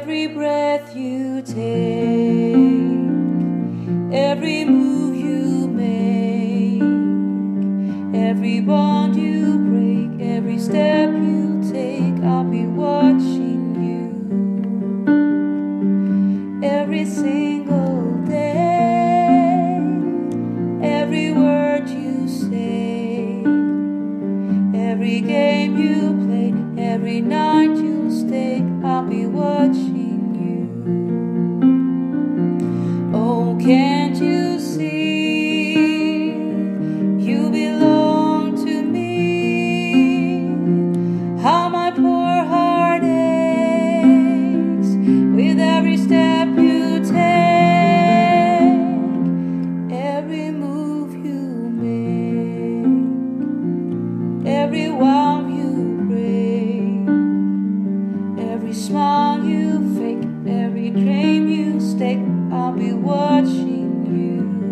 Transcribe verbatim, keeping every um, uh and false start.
Every breath you take, every move you make, every bond you break, every step you take, I'll be watching you. Every single day, every word you say, every game you play, every night you stay, I'll be watching you. Oh, can't you see, you belong to me? How my poor heart aches with every step you take, every move you make, every wow you break, every smile you fake, every dream you stake, I'll be watching you.